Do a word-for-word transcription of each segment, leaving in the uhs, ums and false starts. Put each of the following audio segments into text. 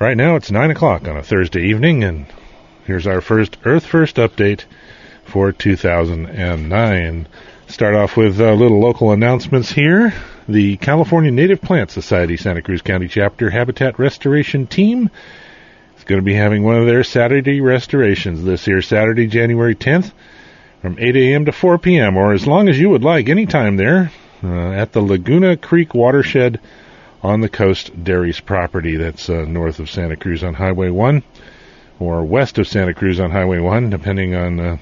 Right now it's nine o'clock on a Thursday evening, and here's our first Earth First update for two thousand nine. Start off with a uh, little local announcements here. The California Native Plant Society Santa Cruz County Chapter Habitat Restoration Team is going to be having one of their Saturday restorations this here Saturday, January tenth, from eight a.m. to four p.m., or as long as you would like, any time there, uh, at the Laguna Creek Watershed on the Coast Dairies property. That's uh, north of Santa Cruz on Highway one, or west of Santa Cruz on Highway one, depending on... Uh...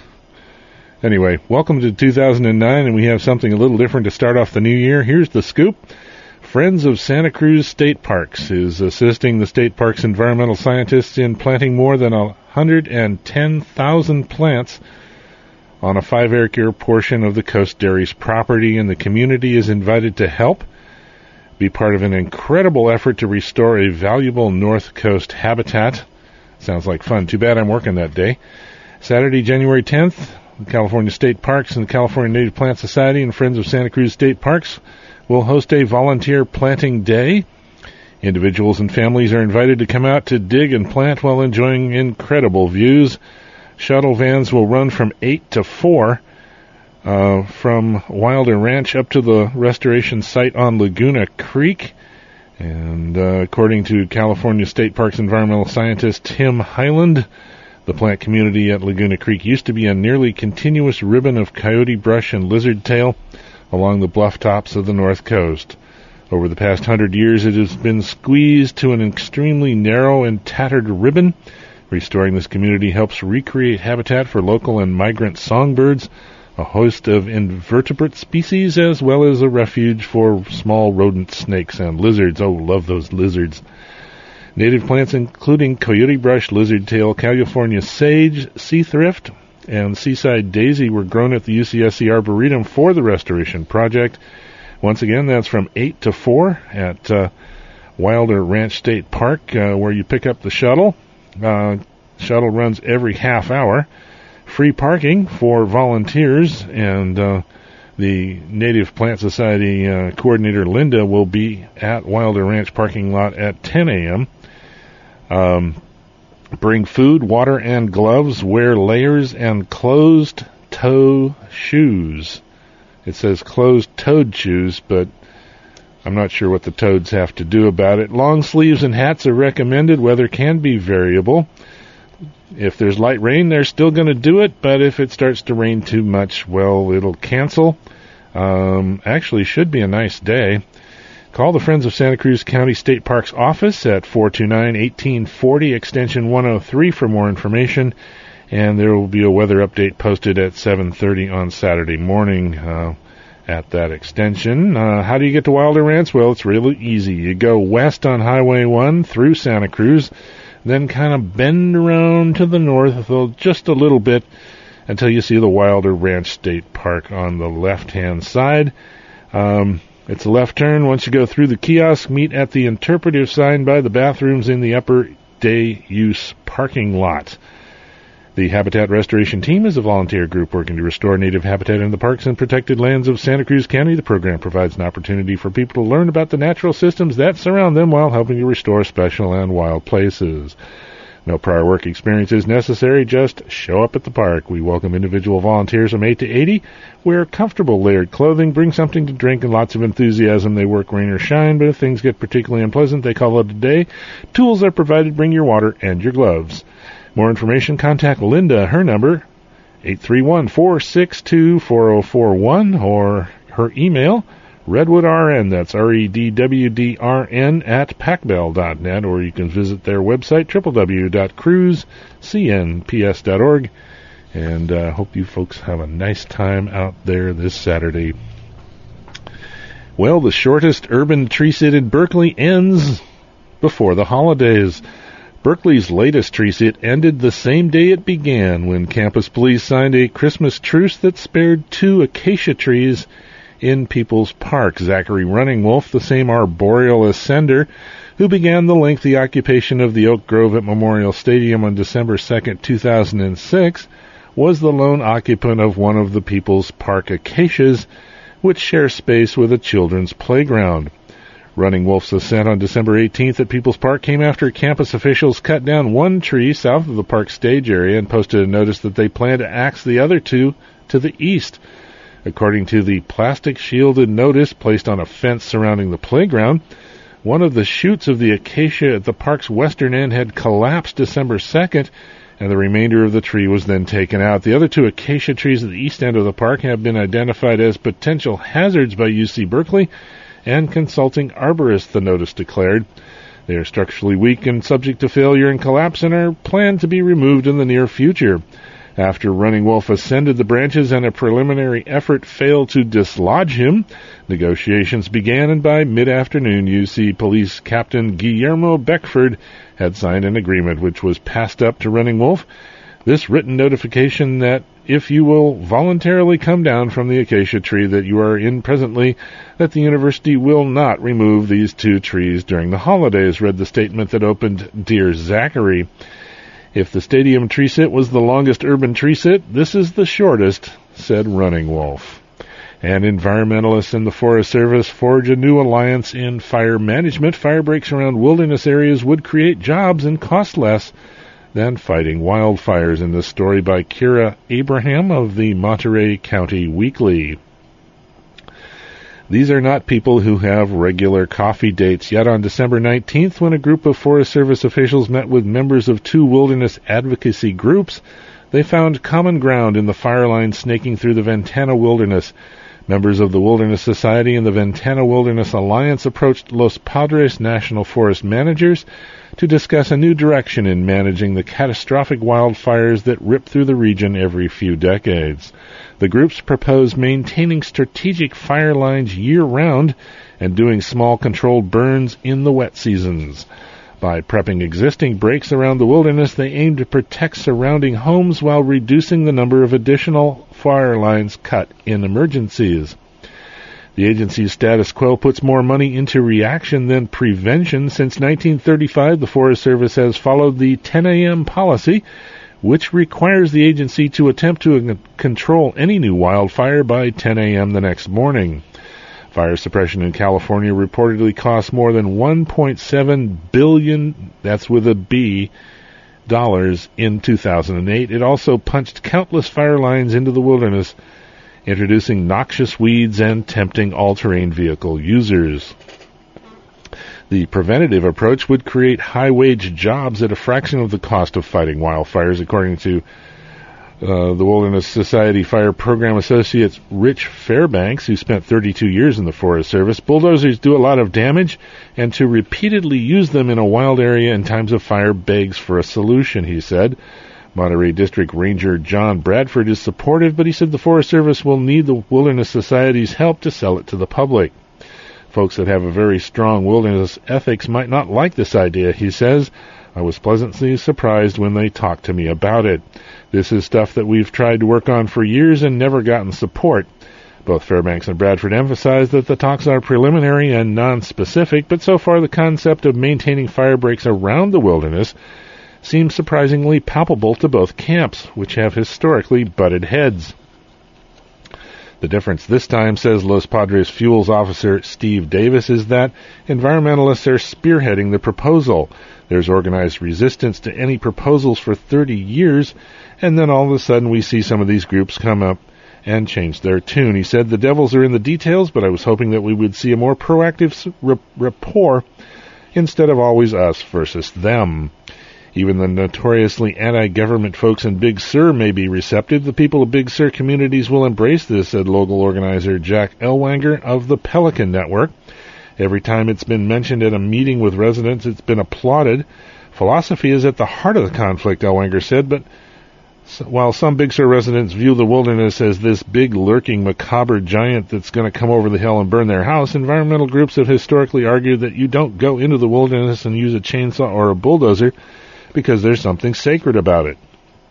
Anyway, welcome to two thousand nine, and we have something a little different to start off the new year. Here's the scoop. Friends of Santa Cruz State Parks is assisting the state park's environmental scientists in planting more than one hundred ten thousand plants on a five-acre portion of the Coast Dairies property, and the community is invited to help be part of an incredible effort to restore a valuable North Coast habitat. Sounds like fun. Too bad I'm working that day. Saturday, January tenth, the California State Parks and the California Native Plant Society and Friends of Santa Cruz State Parks will host a volunteer planting day. Individuals and families are invited to come out to dig and plant while enjoying incredible views. Shuttle vans will run from eight to four. Uh, from Wilder Ranch up to the restoration site on Laguna Creek. And uh, according to California State Parks environmental scientist Tim Highland, the plant community at Laguna Creek used to be a nearly continuous ribbon of coyote brush and lizard tail along the bluff tops of the north coast. Over the past hundred years, it has been squeezed to an extremely narrow and tattered ribbon. Restoring this community helps recreate habitat for local and migrant songbirds, a host of invertebrate species, as well as a refuge for small rodent snakes and lizards. Oh, love those lizards. Native plants including coyote brush, lizard tail, California sage, sea thrift, and seaside daisy were grown at the U C S C Arboretum for the restoration project. Once again, that's from eight to four at uh, Wilder Ranch State Park, uh, where you pick up the shuttle. Uh, shuttle runs every half hour. Free parking for volunteers, and uh, the Native Plant Society uh, coordinator, Linda, will be at Wilder Ranch parking lot at ten a.m. Um, bring food, water, and gloves. Wear layers and closed-toe shoes. It says closed-toed shoes, but I'm not sure what the toads have to do about it. Long sleeves and hats are recommended. Weather can be variable. If there's light rain, they're still going to do it, but if it starts to rain too much, well, it'll cancel. Um, actually, should be a nice day. Call the Friends of Santa Cruz County State Parks office at four two nine, one eight four zero, extension one oh three for more information, and there will be a weather update posted at seven thirty on Saturday morning uh, at that extension. Uh, how do you get to Wilder Ranch? Well, it's really easy. You go west on Highway one through Santa Cruz, then kind of bend around to the north just a little bit until you see the Wilder Ranch State Park on the left-hand side. Um, it's a left turn. Once you go through the kiosk, meet at the interpretive sign by the bathrooms in the upper day-use parking lot. The Habitat Restoration Team is a volunteer group working to restore native habitat in the parks and protected lands of Santa Cruz County. The program provides an opportunity for people to learn about the natural systems that surround them while helping to restore special and wild places. No prior work experience is necessary. Just show up at the park. We welcome individual volunteers from eight to eighty. Wear comfortable layered clothing. Bring something to drink and lots of enthusiasm. They work rain or shine, but if things get particularly unpleasant, they call it a day. Tools are provided. Bring your water and your gloves. More information, contact Linda. Her number, eight three one, four six two, four oh four one, or her email, redwoodrn, that's R E D W D R N, at packbell dot net, or you can visit their website, w w w dot cruise c n p s dot org, and I uh, hope you folks have a nice time out there this Saturday. Well, the shortest urban tree sit in Berkeley ends before the holidays. Berkeley's latest tree sit ended the same day it began, when campus police signed a Christmas truce that spared two acacia trees in People's Park. Zachary Running Wolf, the same arboreal ascender who began the lengthy occupation of the Oak Grove at Memorial Stadium on December second, two thousand six, was the lone occupant of one of the People's Park acacias, which share space with a children's playground. Running Wolf's ascent on December eighteenth at People's Park came after campus officials cut down one tree south of the park stage area and posted a notice that they plan to axe the other two to the east. According to the plastic-shielded notice placed on a fence surrounding the playground, one of the shoots of the acacia at the park's western end had collapsed December second, and the remainder of the tree was then taken out. The other two acacia trees at the east end of the park have been identified as potential hazards by U C Berkeley and consulting arborists, the notice declared. They are structurally weak and subject to failure and collapse and are planned to be removed in the near future. After Running Wolf ascended the branches and a preliminary effort failed to dislodge him, negotiations began, and by mid-afternoon, U C Police Captain Guillermo Beckford had signed an agreement which was passed up to Running Wolf. This written notification that if you will voluntarily come down from the acacia tree that you are in presently, that the university will not remove these two trees during the holidays, read the statement that opened Dear Zachary. If the stadium tree sit was the longest urban tree sit, this is the shortest, said Running Wolf. And environmentalists in the Forest Service forge a new alliance in fire management. Fire breaks around wilderness areas would create jobs and cost less than fighting wildfires, in this story by Kira Abraham of the Monterey County Weekly. These are not people who have regular coffee dates. Yet on December nineteenth, when a group of Forest Service officials met with members of two wilderness advocacy groups, they found common ground in the fire line snaking through the Ventana Wilderness. Members of the Wilderness Society and the Ventana Wilderness Alliance approached Los Padres National Forest managers to discuss a new direction in managing the catastrophic wildfires that rip through the region every few decades. The groups propose maintaining strategic fire lines year-round and doing small controlled burns in the wet seasons. By prepping existing breaks around the wilderness, they aim to protect surrounding homes while reducing the number of additional fire lines cut in emergencies. The agency's status quo puts more money into reaction than prevention. Since nineteen thirty-five, the Forest Service has followed the ten a.m. policy, which requires the agency to attempt to control any new wildfire by ten a.m. the next morning. Fire suppression in California reportedly cost more than one point seven billion dollars, that's with a B, dollars in two thousand eight. It also punched countless fire lines into the wilderness, introducing noxious weeds and tempting all-terrain vehicle users. The preventative approach would create high-wage jobs at a fraction of the cost of fighting wildfires, according to uh, the Wilderness Society Fire Program Associates Rich Fairbanks, who spent thirty-two years in the Forest Service. Bulldozers do a lot of damage, and to repeatedly use them in a wild area in times of fire begs for a solution, he said. Monterey District Ranger John Bradford is supportive, but he said the Forest Service will need the Wilderness Society's help to sell it to the public. Folks that have a very strong wilderness ethics might not like this idea, he says. I was pleasantly surprised when they talked to me about it. This is stuff that we've tried to work on for years and never gotten support. Both Fairbanks and Bradford emphasized that the talks are preliminary and non-specific, but so far the concept of maintaining fire breaks around the wilderness seems surprisingly palpable to both camps, which have historically butted heads. The difference this time, says Los Padres Fuels officer Steve Davis, is that environmentalists are spearheading the proposal. There's organized resistance to any proposals for thirty years, and then all of a sudden we see some of these groups come up and change their tune. He said, the devils are in the details, but I was hoping that we would see a more proactive rapport instead of always us versus them. Even the notoriously anti-government folks in Big Sur may be receptive. The people of Big Sur communities will embrace this, said local organizer Jack Elwanger of the Pelican Network. Every time it's been mentioned at a meeting with residents, it's been applauded. Philosophy is at the heart of the conflict, Elwanger said, but while some Big Sur residents view the wilderness as this big, lurking, macabre giant that's going to come over the hill and burn their house, environmental groups have historically argued that you don't go into the wilderness and use a chainsaw or a bulldozer because there's something sacred about it.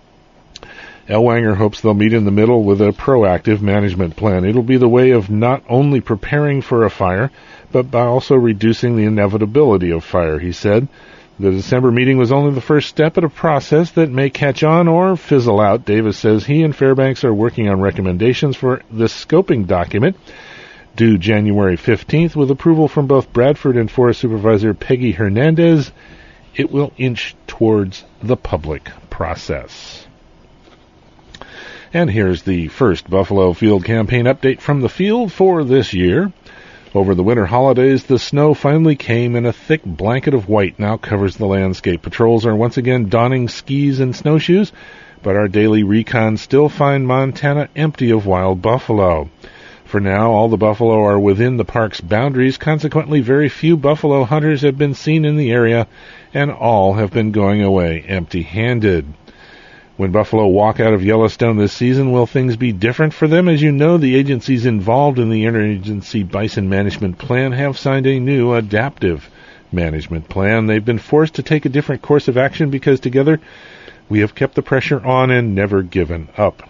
Elwanger hopes they'll meet in the middle with a proactive management plan. It'll be the way of not only preparing for a fire, but by also reducing the inevitability of fire, he said. The December meeting was only the first step in a process that may catch on or fizzle out. Davis says he and Fairbanks are working on recommendations for this scoping document. Due January fifteenth, with approval from both Bradford and Forest Supervisor Peggy Hernandez, it will inch towards the public process. And here's the first Buffalo Field campaign update from the field for this year. Over the winter holidays, the snow finally came, and a thick blanket of white now covers the landscape. Patrols are once again donning skis and snowshoes, but our daily recons still find Montana empty of wild buffalo. For now, all the buffalo are within the park's boundaries. Consequently, very few buffalo hunters have been seen in the area, and all have been going away empty-handed. When buffalo walk out of Yellowstone this season, will things be different for them? As you know, the agencies involved in the Interagency Bison Management Plan have signed a new adaptive management plan. They've been forced to take a different course of action because together we have kept the pressure on and never given up.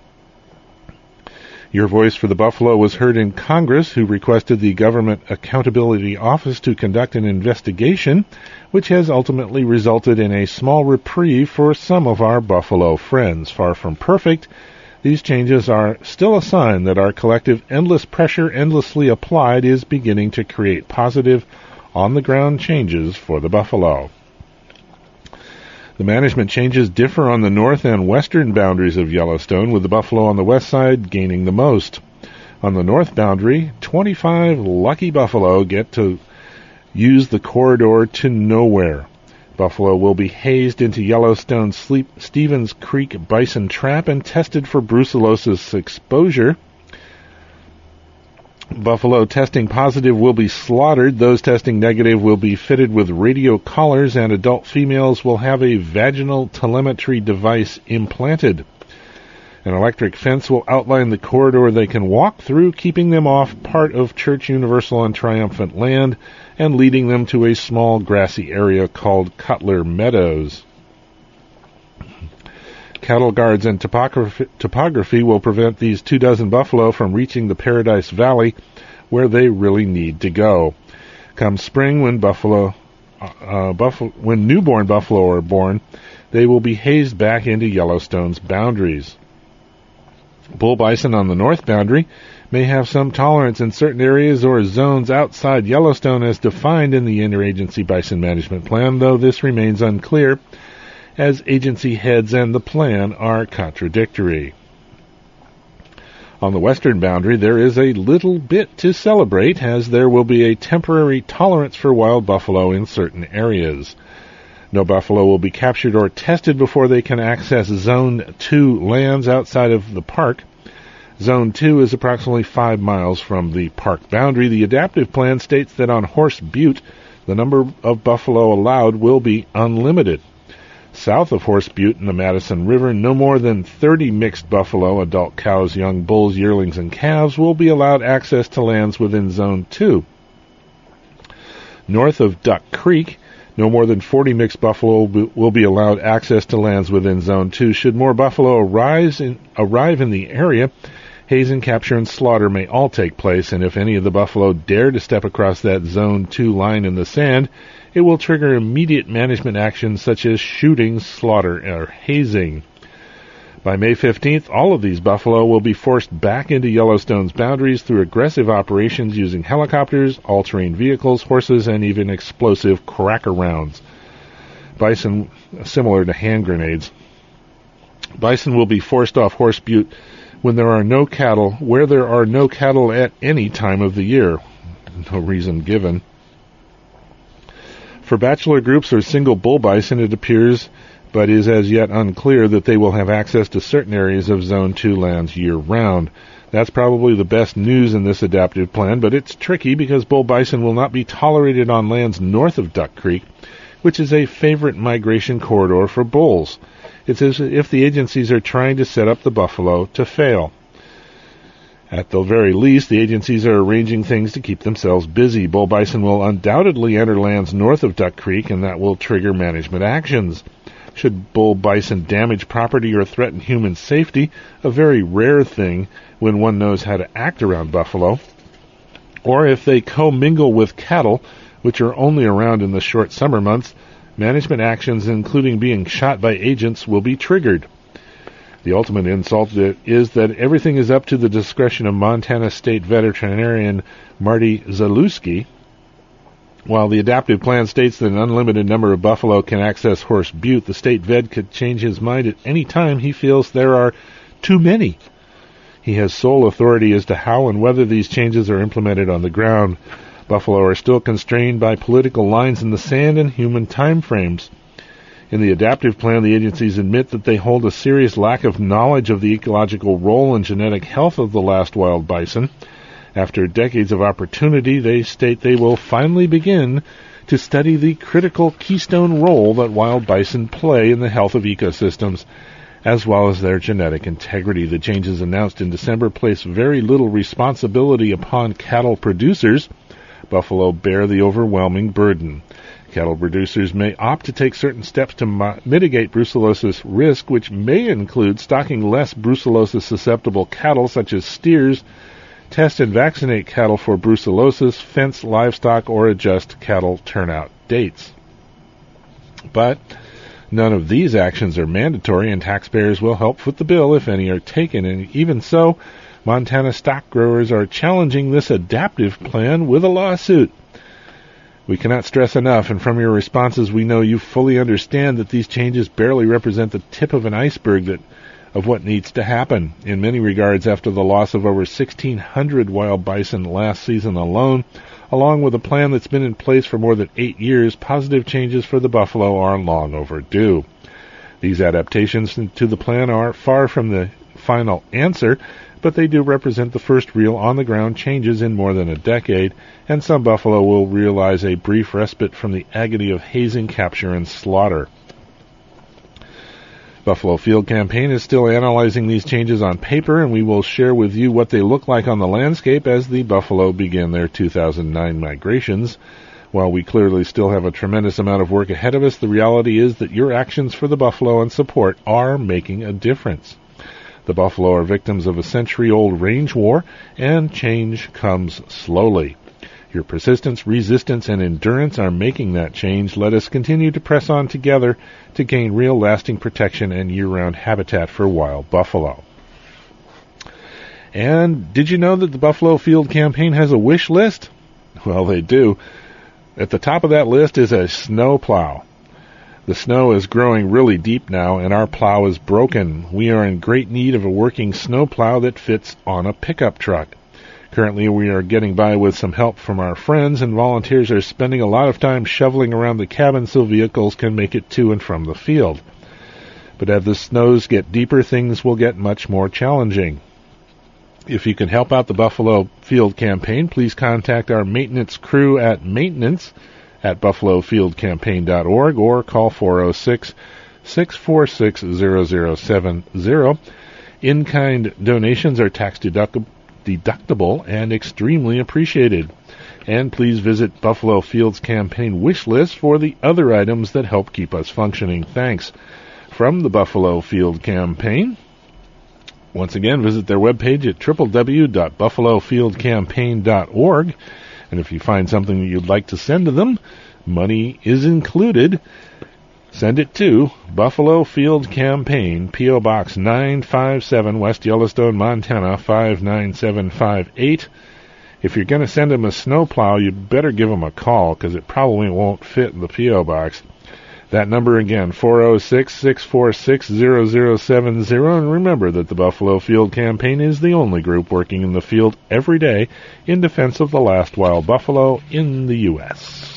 Your voice for the buffalo was heard in Congress, who requested the Government Accountability Office to conduct an investigation, which has ultimately resulted in a small reprieve for some of our buffalo friends. Far from perfect, these changes are still a sign that our collective endless pressure endlessly applied is beginning to create positive, on-the-ground changes for the buffalo. The management changes differ on the north and western boundaries of Yellowstone, with the buffalo on the west side gaining the most. On the north boundary, twenty-five lucky buffalo get to use the corridor to nowhere. Buffalo will be hazed into Yellowstone's Sleep Stevens Creek bison trap and tested for brucellosis exposure. Buffalo testing positive will be slaughtered. Those testing negative will be fitted with radio collars, and adult females will have a vaginal telemetry device implanted. An electric fence will outline the corridor they can walk through, keeping them off part of Church Universal and Triumphant land and leading them to a small grassy area called Cutler Meadows. Cattle guards and topography, topography will prevent these two dozen buffalo from reaching the Paradise Valley, where they really need to go. Come spring, when buffalo, uh, buffalo, when newborn buffalo are born, they will be hazed back into Yellowstone's boundaries. Bull bison on the north boundary may have some tolerance in certain areas or zones outside Yellowstone as defined in the Interagency Bison Management Plan, though this remains unclear, as agency heads and the plan are contradictory. On the western boundary, there is a little bit to celebrate, as there will be a temporary tolerance for wild buffalo in certain areas. No buffalo will be captured or tested before they can access Zone two lands outside of the park. Zone two is approximately five miles from the park boundary. The adaptive plan states that on Horse Butte, the number of buffalo allowed will be unlimited. South of Horse Butte in the Madison River, no more than thirty mixed buffalo, adult cows, young bulls, yearlings, and calves will be allowed access to lands within Zone two. North of Duck Creek, no more than forty mixed buffalo will be allowed access to lands within Zone two. Should more buffalo arise in, arrive in the area, hazing, capture, and slaughter may all take place, and if any of the buffalo dare to step across that Zone two line in the sand, it will trigger immediate management actions such as shooting, slaughter, or hazing. By May fifteenth, all of these buffalo will be forced back into Yellowstone's boundaries through aggressive operations using helicopters, all-terrain vehicles, horses, and even explosive cracker rounds. Bison, similar to hand grenades. Bison will be forced off Horse Butte when there are no cattle, where there are no cattle at any time of the year. No reason given. For bachelor groups or single bull bison, it appears, but is as yet unclear, that they will have access to certain areas of Zone two lands year-round. That's probably the best news in this adaptive plan, but it's tricky because bull bison will not be tolerated on lands north of Duck Creek, which is a favorite migration corridor for bulls. It's as if the agencies are trying to set up the buffalo to fail. At the very least, the agencies are arranging things to keep themselves busy. Bull bison will undoubtedly enter lands north of Duck Creek, and that will trigger management actions. Should bull bison damage property or threaten human safety, a very rare thing when one knows how to act around buffalo, or if they commingle with cattle, which are only around in the short summer months, management actions, including being shot by agents, will be triggered. The ultimate insult is that everything is up to the discretion of Montana State veterinarian Marty Zalewski. While the adaptive plan states that an unlimited number of buffalo can access Horse Butte, the state vet could change his mind at any time he feels there are too many. He has sole authority as to how and whether these changes are implemented on the ground. Buffalo are still constrained by political lines in the sand and human time frames. In the adaptive plan, the agencies admit that they hold a serious lack of knowledge of the ecological role and genetic health of the last wild bison. After decades of opportunity, they state they will finally begin to study the critical keystone role that wild bison play in the health of ecosystems, as well as their genetic integrity. The changes announced in December place very little responsibility upon cattle producers. Buffalo bear the overwhelming burden. Cattle producers may opt to take certain steps to mo- mitigate brucellosis risk, which may include stocking less brucellosis-susceptible cattle, such as steers, test and vaccinate cattle for brucellosis, fence livestock, or adjust cattle turnout dates. But none of these actions are mandatory, and taxpayers will help foot the bill if any are taken. And even so, Montana stock growers are challenging this adaptive plan with a lawsuit. We cannot stress enough, and from your responses we know you fully understand that these changes barely represent the tip of an iceberg that of what needs to happen. In many regards, after the loss of over sixteen hundred wild bison last season alone, along with a plan that's been in place for more than eight years, positive changes for the buffalo are long overdue. These adaptations to the plan are far from the final answer, but they do represent the first real on-the-ground changes in more than a decade, and some buffalo will realize a brief respite from the agony of hazing, capture, and slaughter. Buffalo Field Campaign is still analyzing these changes on paper, and we will share with you what they look like on the landscape as the buffalo begin their two thousand nine migrations. While we clearly still have a tremendous amount of work ahead of us, the reality is that your actions for the buffalo and support are making a difference. The buffalo are victims of a century-old range war, and change comes slowly. Your persistence, resistance, and endurance are making that change. Let us continue to press on together to gain real lasting protection and year-round habitat for wild buffalo. And did you know that the Buffalo Field Campaign has a wish list? Well, they do. At the top of that list is a snow plow. The snow is growing really deep now, and our plow is broken. We are in great need of a working snow plow that fits on a pickup truck. Currently, we are getting by with some help from our friends, and volunteers are spending a lot of time shoveling around the cabin so vehicles can make it to and from the field. But as the snows get deeper, things will get much more challenging. If you can help out the Buffalo Field Campaign, please contact our maintenance crew at maintenance at buffalo field campaign dot org or call four oh six, six four six, zero zero seven zero. In-kind donations are tax deductible. deductible and extremely appreciated. And please visit Buffalo Field's campaign wish list for the other items that help keep us functioning. Thanks. From the Buffalo Field Campaign, once again, visit their webpage at w w w dot buffalo field campaign dot org. And if you find something that you'd like to send to them, money is included. Send it to Buffalo Field Campaign, P O. Box nine five seven, West Yellowstone, Montana, five nine seven five eight. If you're going to send them a snowplow, you'd better give them a call, because it probably won't fit in the P O. Box. That number again, four oh six, six four six, zero zero seven zero. And remember that the Buffalo Field Campaign is the only group working in the field every day in defense of the last wild buffalo in the U S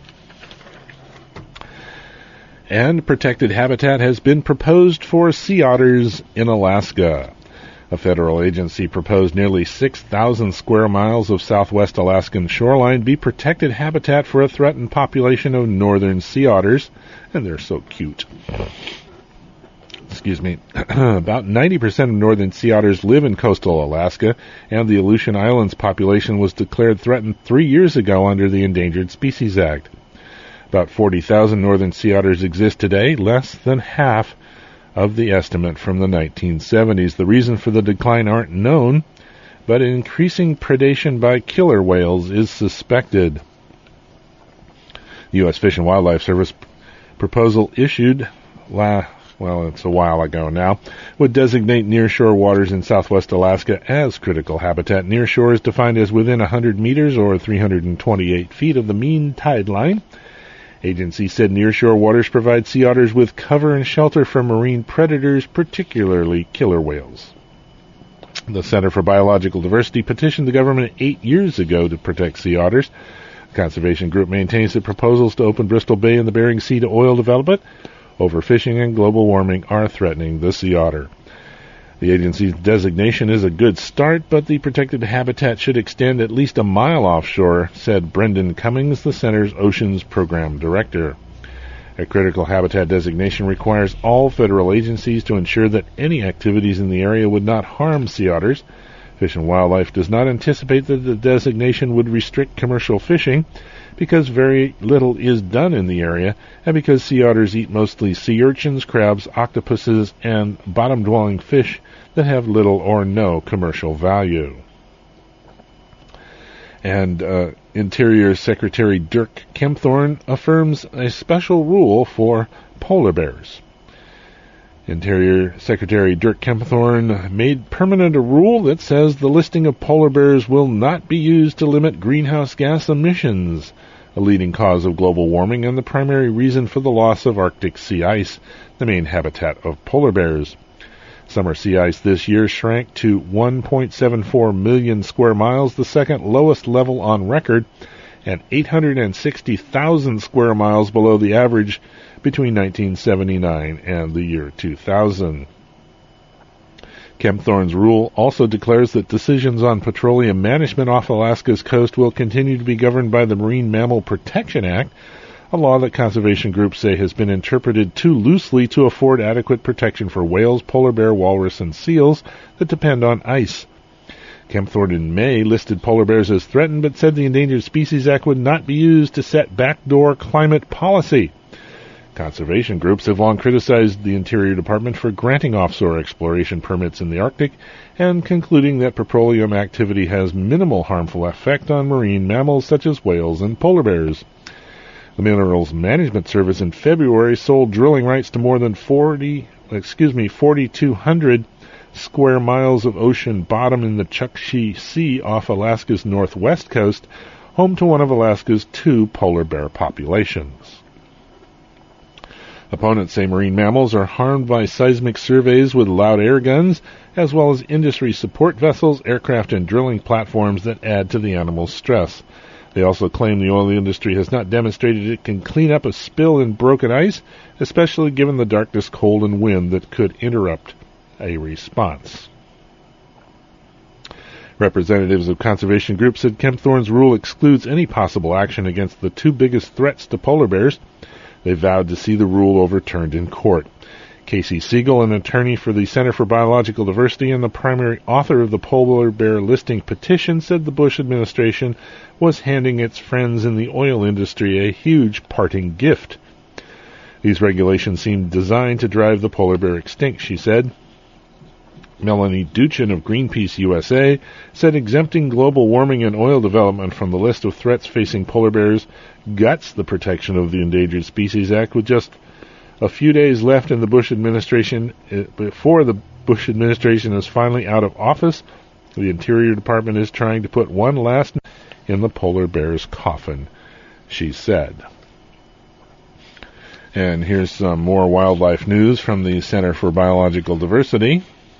And protected habitat has been proposed for sea otters in Alaska. A federal agency proposed nearly six thousand square miles of southwest Alaskan shoreline be protected habitat for a threatened population of northern sea otters, and they're so cute. Excuse me. About ninety percent of northern sea otters live in coastal Alaska, and the Aleutian Islands population was declared threatened three years ago under the Endangered Species Act. About forty thousand northern sea otters exist today, less than half of the estimate from the nineteen seventies. The reason for the decline aren't known, but increasing predation by killer whales is suspected. The U S Fish and Wildlife Service proposal issued la- well, it's a while ago now, would designate nearshore waters in southwest Alaska as critical habitat. Nearshore is defined as within one hundred meters or three hundred twenty-eight feet of the mean tide line. Agency said nearshore waters provide sea otters with cover and shelter from marine predators, particularly killer whales. The Center for Biological Diversity petitioned the government eight years ago to protect sea otters. The conservation group maintains that proposals to open Bristol Bay and the Bering Sea to oil development, overfishing, and global warming are threatening the sea otter. The agency's designation is a good start, but the protected habitat should extend at least a mile offshore, said Brendan Cummings, the center's Oceans Program Director. A critical habitat designation requires all federal agencies to ensure that any activities in the area would not harm sea otters. Fish and Wildlife does not anticipate that the designation would restrict commercial fishing because very little is done in the area and because sea otters eat mostly sea urchins, crabs, octopuses, and bottom-dwelling fish that have little or no commercial value. And uh, Interior Secretary Dirk Kempthorne affirms a special rule for polar bears. Interior Secretary Dirk Kempthorne made permanent a rule that says the listing of polar bears will not be used to limit greenhouse gas emissions, a leading cause of global warming and the primary reason for the loss of Arctic sea ice, the main habitat of polar bears. Summer sea ice this year shrank to one point seven four million square miles, the second lowest level on record, and eight hundred sixty thousand square miles below the average between nineteen seventy-nine and the year two thousand. Kempthorne's rule also declares that decisions on petroleum management off Alaska's coast will continue to be governed by the Marine Mammal Protection Act, a law that conservation groups say has been interpreted too loosely to afford adequate protection for whales, polar bear, walrus, and seals that depend on ice. Kempthorne in May listed polar bears as threatened, but said the Endangered Species Act would not be used to set backdoor climate policy. Conservation groups have long criticized the Interior Department for granting offshore exploration permits in the Arctic and concluding that petroleum activity has minimal harmful effect on marine mammals such as whales and polar bears. The Minerals Management Service in February sold drilling rights to more than forty, excuse me, forty-two hundred square miles of ocean bottom in the Chukchi Sea off Alaska's northwest coast, home to one of Alaska's two polar bear populations. Opponents say marine mammals are harmed by seismic surveys with loud air guns, as well as industry support vessels, aircraft, and drilling platforms that add to the animals' stress. They also claim the oil industry has not demonstrated it can clean up a spill in broken ice, especially given the darkness, cold, and wind that could interrupt a response. Representatives of conservation groups said Kempthorne's rule excludes any possible action against the two biggest threats to polar bears. They vowed to see the rule overturned in court. Casey Siegel, an attorney for the Center for Biological Diversity and the primary author of the polar bear listing petition, said the Bush administration was handing its friends in the oil industry a huge parting gift. These regulations seem designed to drive the polar bear extinct, she said. Melanie Duchin of Greenpeace U S A said exempting global warming and oil development from the list of threats facing polar bears guts the protection of the Endangered Species Act. With just a few days left in the Bush administration, before the Bush administration is finally out of office, the Interior Department is trying to put one last nail in the polar bear's coffin, she said. And here's some more wildlife news from the Center for Biological Diversity.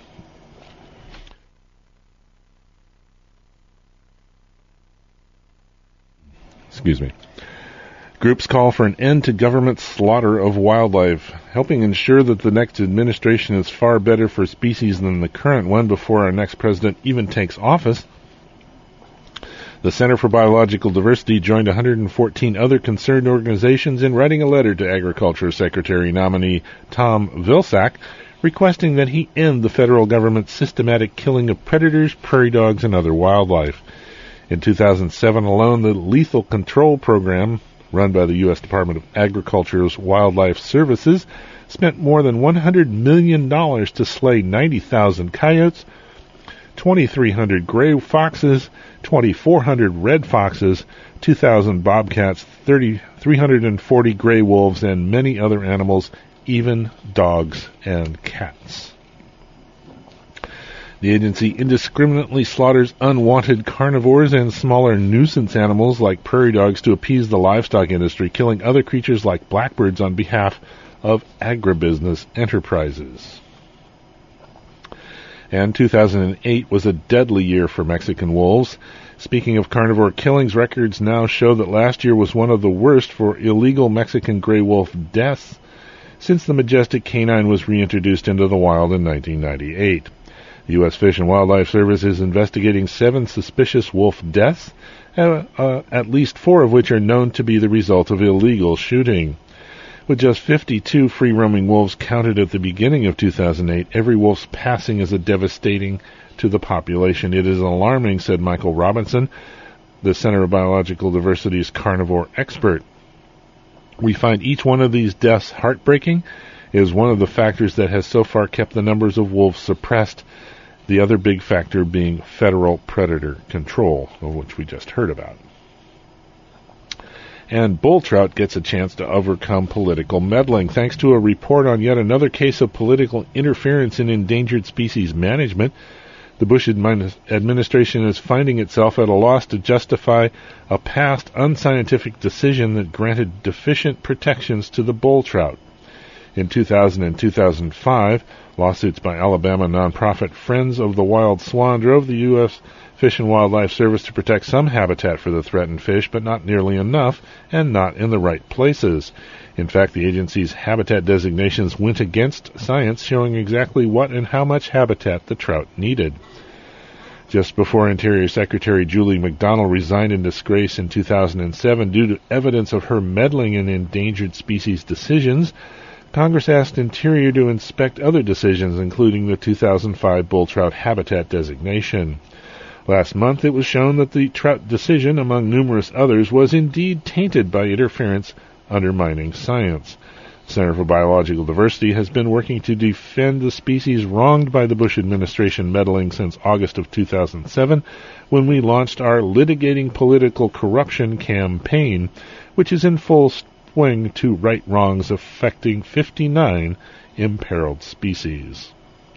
Excuse me. Groups call for an end to government slaughter of wildlife, helping ensure that the next administration is far better for species than the current one before our next president even takes office. The Center for Biological Diversity joined one hundred fourteen other concerned organizations in writing a letter to Agriculture Secretary nominee Tom Vilsack, requesting that he end the federal government's systematic killing of predators, prairie dogs, and other wildlife. In two thousand seven alone, the Lethal Control Program, run by the U S Department of Agriculture's Wildlife Services, spent more than one hundred million dollars to slay ninety thousand coyotes, twenty-three hundred gray foxes, twenty-four hundred red foxes, two thousand bobcats, three hundred forty gray wolves, and many other animals even dogs and cats. The agency indiscriminately slaughters unwanted carnivores and smaller nuisance animals like prairie dogs to appease the livestock industry, killing other creatures like blackbirds on behalf of agribusiness enterprises. And two thousand eight was a deadly year for Mexican wolves. Speaking of carnivore killings, records now show that last year was one of the worst for illegal Mexican gray wolf deaths since the majestic canine was reintroduced into the wild in nineteen ninety-eight. The U S Fish and Wildlife Service is investigating seven suspicious wolf deaths, uh, uh, at least four of which are known to be the result of illegal shooting. With just fifty-two free-roaming wolves counted at the beginning of two thousand eight, every wolf's passing is a devastating to the population. It is alarming, said Michael Robinson, the Center of Biological Diversity's carnivore expert. We find each one of these deaths heartbreaking. It is one of the factors that has so far kept the numbers of wolves suppressed, the other big factor being federal predator control, of which we just heard about. And bull trout gets a chance to overcome political meddling. Thanks to a report on yet another case of political interference in endangered species management, the Bush administration is finding itself at a loss to justify a past unscientific decision that granted deficient protections to the bull trout. In two thousand and two thousand five, lawsuits by Alabama nonprofit Friends of the Wild Swan drove the U S Fish and Wildlife Service to protect some habitat for the threatened fish, but not nearly enough, and not in the right places. In fact, the agency's habitat designations went against science, showing exactly what and how much habitat the trout needed. Just before Interior Secretary Julie McDonald resigned in disgrace in two thousand seven due to evidence of her meddling in endangered species decisions, Congress asked Interior to inspect other decisions, including the two thousand five bull trout habitat designation. Last month, it was shown that the trout decision, among numerous others, was indeed tainted by interference undermining science. The Center for Biological Diversity has been working to defend the species wronged by the Bush administration meddling since August of two thousand seven, when we launched our Litigating Political Corruption campaign, which is in full swing to right wrongs affecting fifty-nine imperiled species.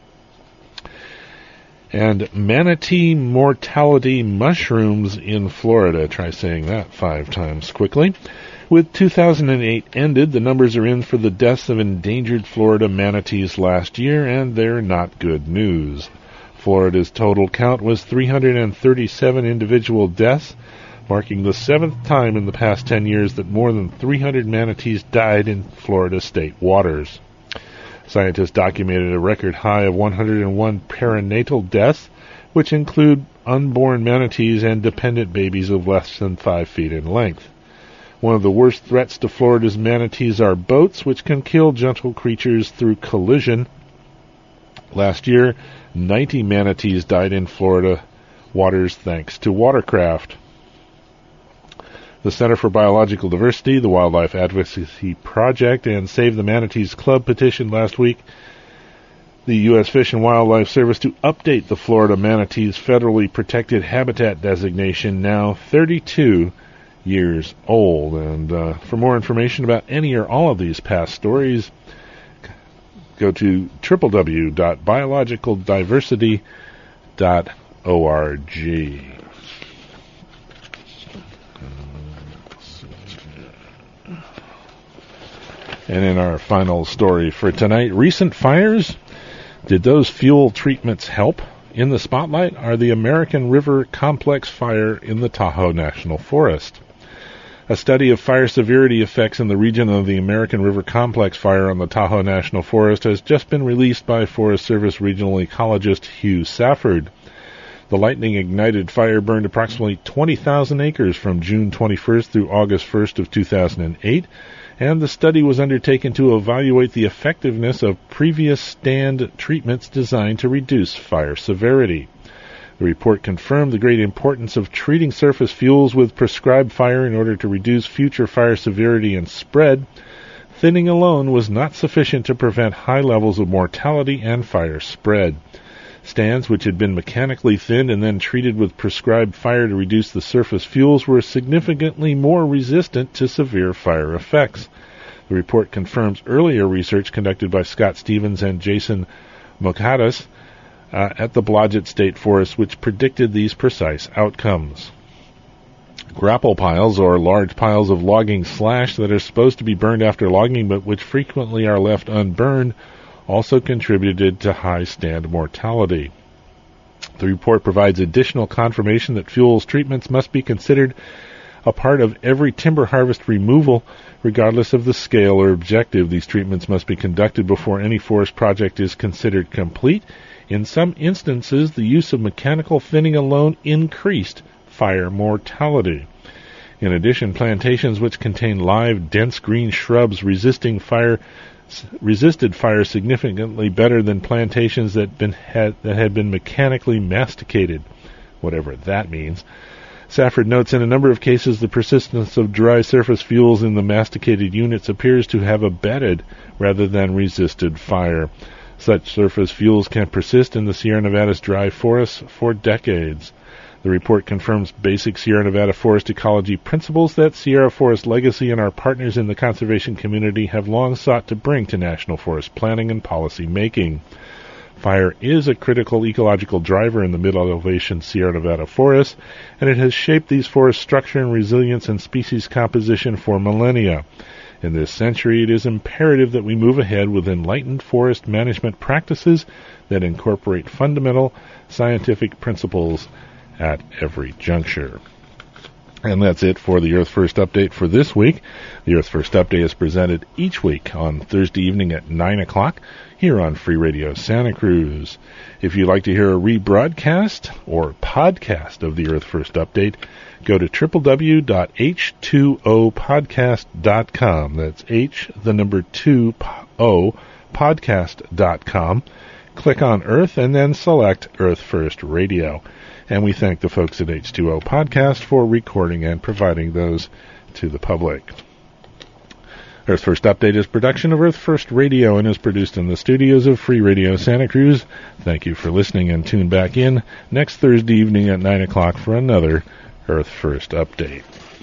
And manatee mortality mushrooms in Florida. Try saying that five times quickly. With two thousand eight ended, the numbers are in for the deaths of endangered Florida manatees last year, and they're not good news. Florida's total count was three hundred thirty-seven individual deaths, marking the seventh time in the past ten years that more than three hundred manatees died in Florida state waters. Scientists documented a record high of one hundred one perinatal deaths, which include unborn manatees and dependent babies of less than five feet in length. One of the worst threats to Florida's manatees are boats, which can kill gentle creatures through collision. Last year, ninety manatees died in Florida waters thanks to watercraft. The Center for Biological Diversity, the Wildlife Advocacy Project, and Save the Manatees Club petitioned last week the U S Fish and Wildlife Service to update the Florida manatee's federally protected habitat designation, now thirty-two years old. And uh, for more information about any or all of these past stories, go to w w w dot biological diversity dot org. And in our final story for tonight, recent fires, did those fuel treatments help? In the spotlight are the American River Complex fire in the Tahoe National Forest. A study of fire severity effects in the region of the American River Complex fire on the Tahoe National Forest has just been released by Forest Service regional ecologist Hugh Safford. The lightning-ignited fire burned approximately twenty thousand acres from June twenty-first through August first of two thousand eight, and the study was undertaken to evaluate the effectiveness of previous stand treatments designed to reduce fire severity. The report confirmed the great importance of treating surface fuels with prescribed fire in order to reduce future fire severity and spread. Thinning alone was not sufficient to prevent high levels of mortality and fire spread. Stands which had been mechanically thinned and then treated with prescribed fire to reduce the surface fuels were significantly more resistant to severe fire effects. The report confirms earlier research conducted by Scott Stevens and Jason Mokadas uh, at the Blodgett State Forest, which predicted these precise outcomes. Grapple piles, or large piles of logging slash that are supposed to be burned after logging but which frequently are left unburned, also contributed to high stand mortality. The report provides additional confirmation that fuels treatments must be considered a part of every timber harvest removal, regardless of the scale or objective. These treatments must be conducted before any forest project is considered complete. In some instances, the use of mechanical thinning alone increased fire mortality. In addition, plantations which contain live, dense green shrubs resisting fire resisted fire significantly better than plantations that been had that had been mechanically masticated, whatever that means. Safford notes, in a number of cases, the persistence of dry surface fuels in the masticated units appears to have abetted rather than resisted fire. Such surface fuels can persist in the Sierra Nevada's dry forests for decades. The report confirms basic Sierra Nevada forest ecology principles that Sierra Forest Legacy and our partners in the conservation community have long sought to bring to national forest planning and policy making. Fire is a critical ecological driver in the mid-elevation Sierra Nevada forests, and it has shaped these forests' structure and resilience and species composition for millennia. In this century, it is imperative that we move ahead with enlightened forest management practices that incorporate fundamental scientific principles at every juncture. And that's it for the Earth First Update for this week. The Earth First Update is presented each week on Thursday evening at nine o'clock here on Free Radio Santa Cruz. If you'd like to hear a rebroadcast or podcast of the Earth First Update, go to w w w dot h two o podcast dot com. That's H, the number two, O, podcast dot com. Click on Earth and then select Earth First Radio. And we thank the folks at H two O Podcast for recording and providing those to the public. Earth First Update is a production of Earth First Radio and is produced in the studios of Free Radio Santa Cruz. Thank you for listening, and tune back in next Thursday evening at nine o'clock for another Earth First Update.